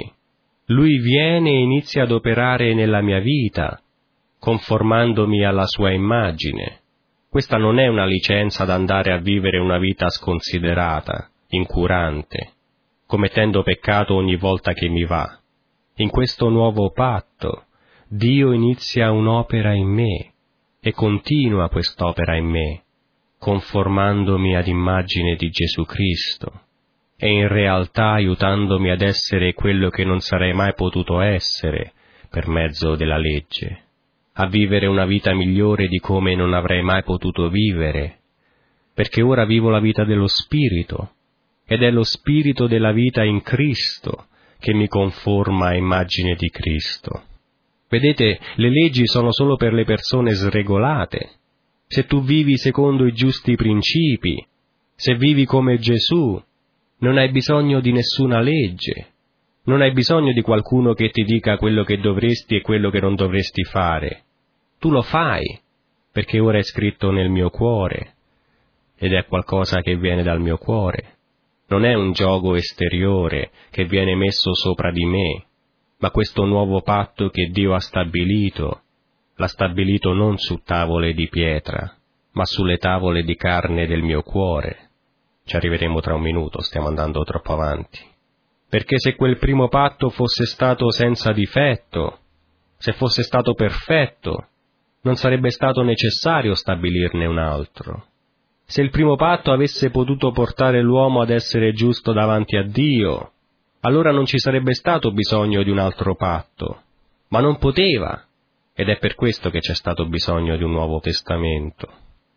viene e inizia ad operare nella mia vita, conformandomi alla sua immagine. Questa non è una licenza ad andare a vivere una vita sconsiderata, incurante, commettendo peccato ogni volta che mi va. In questo nuovo patto, Dio inizia un'opera in me e continua quest'opera in me, conformandomi ad immagine di Gesù Cristo e in realtà aiutandomi ad essere quello che non sarei mai potuto essere per mezzo della legge, a vivere una vita migliore di come non avrei mai potuto vivere, perché ora vivo la vita dello Spirito, ed è lo Spirito della vita in Cristo che mi conforma a immagine di Cristo. Vedete, le leggi sono solo per le persone sregolate. Se tu vivi secondo i giusti principi, se vivi come Gesù, non hai bisogno di nessuna legge, non hai bisogno di qualcuno che ti dica quello che dovresti e quello che non dovresti fare. Tu lo fai, perché ora è scritto nel mio cuore, ed è qualcosa che viene dal mio cuore. Non è un gioco esteriore che viene messo sopra di me, ma questo nuovo patto che Dio ha stabilito, l'ha stabilito non su tavole di pietra, ma sulle tavole di carne del mio cuore. Ci arriveremo tra un minuto, stiamo andando troppo avanti. Perché se quel primo patto fosse stato senza difetto, se fosse stato perfetto, non sarebbe stato necessario stabilirne un altro. Se il primo patto avesse potuto portare l'uomo ad essere giusto davanti a Dio, allora non ci sarebbe stato bisogno di un altro patto, ma non poteva, ed è per questo che c'è stato bisogno di un Nuovo Testamento.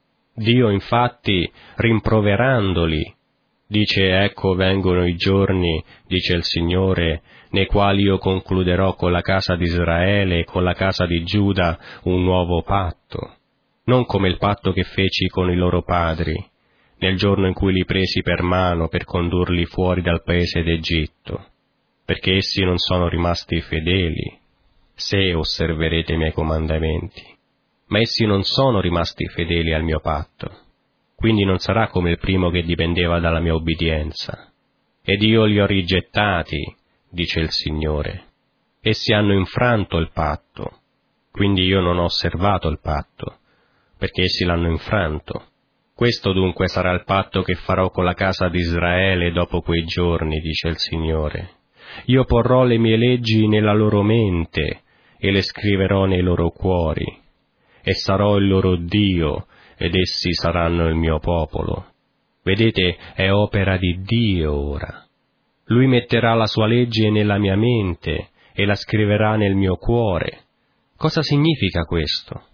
Dio infatti, rimproverandoli, dice: ecco vengono i giorni, dice il Signore, nei quali io concluderò con la casa di Israele e con la casa di Giuda un nuovo patto, non come il patto che feci con i loro padri, nel giorno in cui li presi per mano per condurli fuori dal paese d'Egitto, perché essi non sono rimasti fedeli, se osserverete i miei comandamenti. Ma essi non sono rimasti fedeli al mio patto, quindi non sarà come il primo che dipendeva dalla mia obbedienza. Ed io li ho rigettati, dice il Signore. Essi hanno infranto il patto, quindi io non ho osservato il patto, perché essi l'hanno infranto. Questo dunque sarà il patto che farò con la casa di Israele dopo quei giorni, dice il Signore. Io porrò le mie leggi nella loro mente e le scriverò nei loro cuori, e sarò il loro Dio, ed essi saranno il mio popolo. Vedete, è opera di Dio ora. Lui metterà la sua legge nella mia mente e la scriverà nel mio cuore. Cosa significa questo?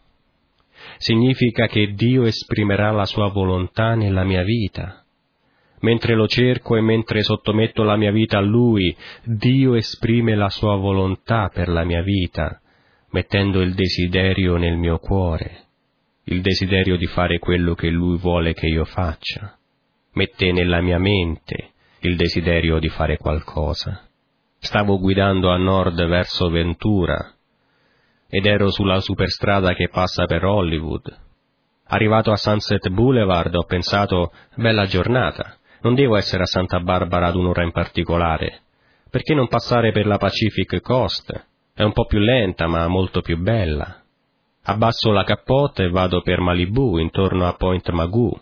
Significa che Dio esprimerà la sua volontà nella mia vita. Mentre lo cerco e mentre sottometto la mia vita a Lui, Dio esprime la sua volontà per la mia vita, mettendo il desiderio nel mio cuore, il desiderio di fare quello che Lui vuole che io faccia. Mette nella mia mente il desiderio di fare qualcosa. Stavo guidando a nord verso Ventura ed ero sulla superstrada che passa per Hollywood. Arrivato a Sunset Boulevard ho pensato: bella giornata, non devo essere a Santa Barbara ad un'ora in particolare. Perché non passare per la Pacific Coast? È un po' più lenta, ma molto più bella. Abbasso la cappotta e vado per Malibu, intorno a Point Magoo.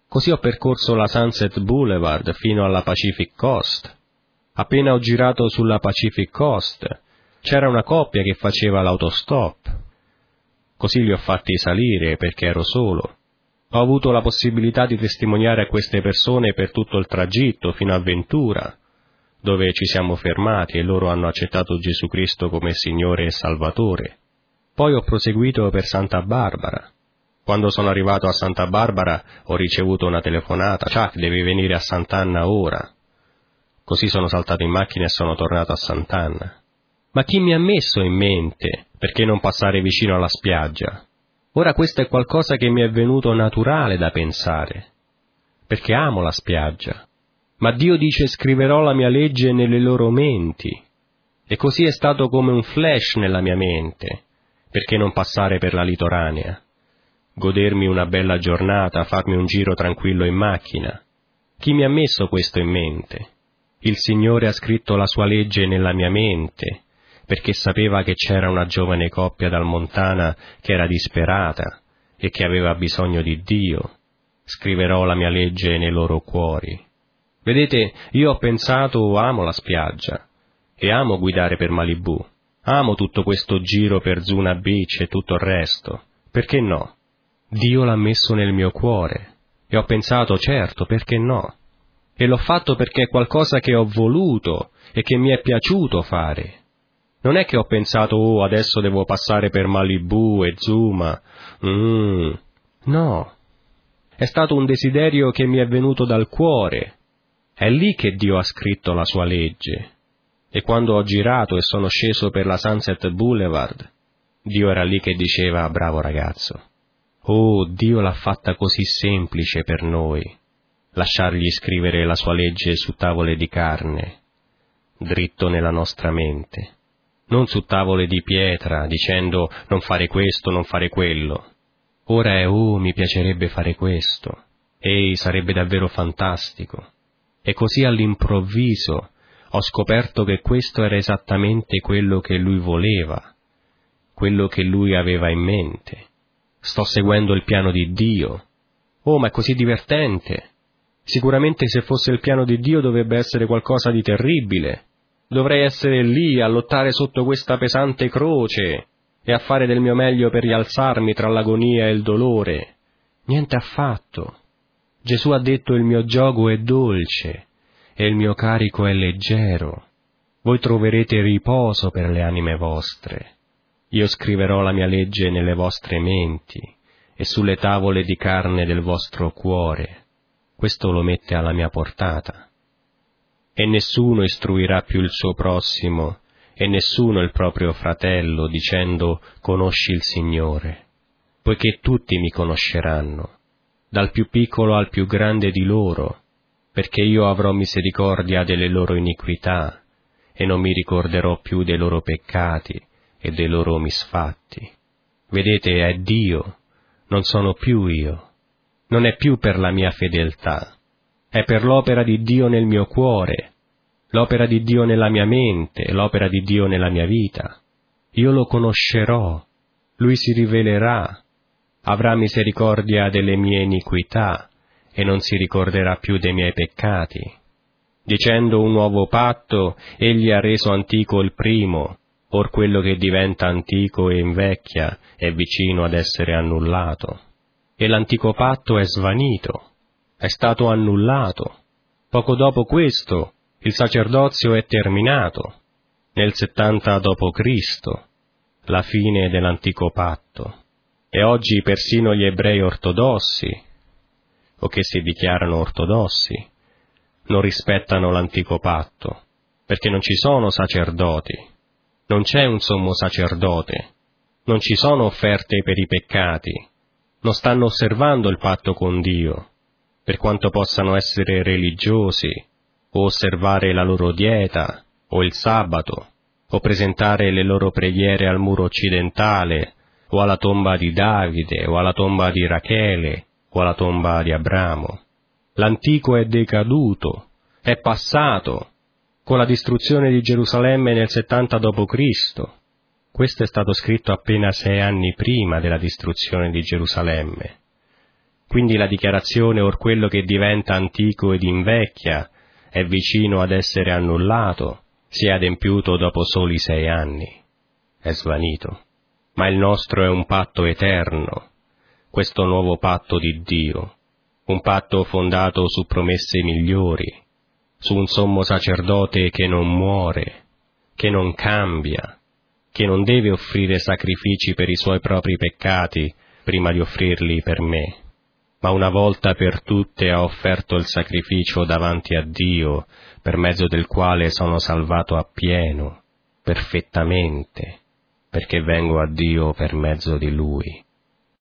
Così ho percorso la Sunset Boulevard fino alla Pacific Coast. Appena ho girato sulla Pacific Coast, c'era una coppia che faceva l'autostop. Così li ho fatti salire perché ero solo. Ho avuto la possibilità di testimoniare a queste persone per tutto il tragitto fino a Ventura, dove ci siamo fermati e loro hanno accettato Gesù Cristo come Signore e Salvatore. Poi ho proseguito per Santa Barbara. Quando sono arrivato a Santa Barbara ho ricevuto una telefonata: Chuck, devi venire a Sant'Anna ora. Così sono saltato in macchina e sono tornato a Sant'Anna. Ma chi mi ha messo in mente perché non passare vicino alla spiaggia? Ora questo è qualcosa che mi è venuto naturale da pensare, perché amo la spiaggia. Ma Dio dice: scriverò la mia legge nelle loro menti. E così è stato come un flash nella mia mente, perché non passare per la litoranea, godermi una bella giornata, farmi un giro tranquillo in macchina. Chi mi ha messo questo in mente? Il Signore ha scritto la sua legge nella mia mente, perché sapeva che c'era una giovane coppia dal Montana che era disperata e che aveva bisogno di Dio. Scriverò la mia legge nei loro cuori. Vedete, io ho pensato: amo la spiaggia e amo guidare per Malibu, amo tutto questo giro per Zuna Beach e tutto il resto. Perché no? Dio l'ha messo nel mio cuore e ho pensato: certo, perché no? E l'ho fatto perché è qualcosa che ho voluto e che mi è piaciuto fare. Non è che ho pensato: oh, adesso devo passare per Malibu e Zuma. No. È stato un desiderio che mi è venuto dal cuore. È lì che Dio ha scritto la sua legge. E quando ho girato e sono sceso per la Sunset Boulevard, Dio era lì che diceva: bravo ragazzo. Oh, Dio l'ha fatta così semplice per noi, lasciargli scrivere la sua legge su tavole di carne, dritto nella nostra mente, non su tavole di pietra, dicendo: non fare questo, non fare quello. Ora è: oh, mi piacerebbe fare questo. Ehi, sarebbe davvero fantastico. E così all'improvviso ho scoperto che questo era esattamente quello che Lui voleva, quello che Lui aveva in mente. Sto seguendo il piano di Dio. Oh, ma è così divertente. Sicuramente se fosse il piano di Dio dovrebbe essere qualcosa di terribile. Dovrei essere lì a lottare sotto questa pesante croce e a fare del mio meglio per rialzarmi tra l'agonia e il dolore. Niente affatto. Gesù ha detto: il mio giogo è dolce e il mio carico è leggero. Voi troverete riposo per le anime vostre. Io scriverò la mia legge nelle vostre menti e sulle tavole di carne del vostro cuore. Questo lo mette alla mia portata. E nessuno istruirà più il suo prossimo e nessuno il proprio fratello dicendo: conosci il Signore, poiché tutti mi conosceranno, dal più piccolo al più grande di loro, perché io avrò misericordia delle loro iniquità e non mi ricorderò più dei loro peccati e dei loro misfatti. Vedete, è Dio, non sono più io. Non è più per la mia fedeltà, è per l'opera di Dio nel mio cuore, l'opera di Dio nella mia mente, l'opera di Dio nella mia vita. Io lo conoscerò, Lui si rivelerà, avrà misericordia delle mie iniquità e non si ricorderà più dei miei peccati. Dicendo un nuovo patto, Egli ha reso antico il primo, or quello che diventa antico e invecchia è vicino ad essere annullato. E l'antico patto è svanito, è stato annullato. Poco dopo questo, il sacerdozio è terminato, nel 70 d.C., la fine dell'antico patto. E oggi persino gli ebrei ortodossi, o che si dichiarano ortodossi, non rispettano l'antico patto, perché non ci sono sacerdoti, non c'è un sommo sacerdote, non ci sono offerte per i peccati, non stanno osservando il patto con Dio, per quanto possano essere religiosi, o osservare la loro dieta, o il sabato, o presentare le loro preghiere al muro occidentale, o alla tomba di Davide, o alla tomba di Rachele, o alla tomba di Abramo. L'antico è decaduto, è passato, con la distruzione di Gerusalemme nel 70 d.C. Questo è stato scritto appena 6 anni prima della distruzione di Gerusalemme. Quindi la dichiarazione or quello che diventa antico ed invecchia è vicino ad essere annullato, si è adempiuto dopo soli 6 anni. È svanito. Ma il nostro è un patto eterno, questo nuovo patto di Dio, un patto fondato su promesse migliori, su un sommo sacerdote che non muore, che non cambia, che non deve offrire sacrifici per i suoi propri peccati prima di offrirli per me, ma una volta per tutte ha offerto il sacrificio davanti a Dio, per mezzo del quale sono salvato appieno, perfettamente, perché vengo a Dio per mezzo di Lui.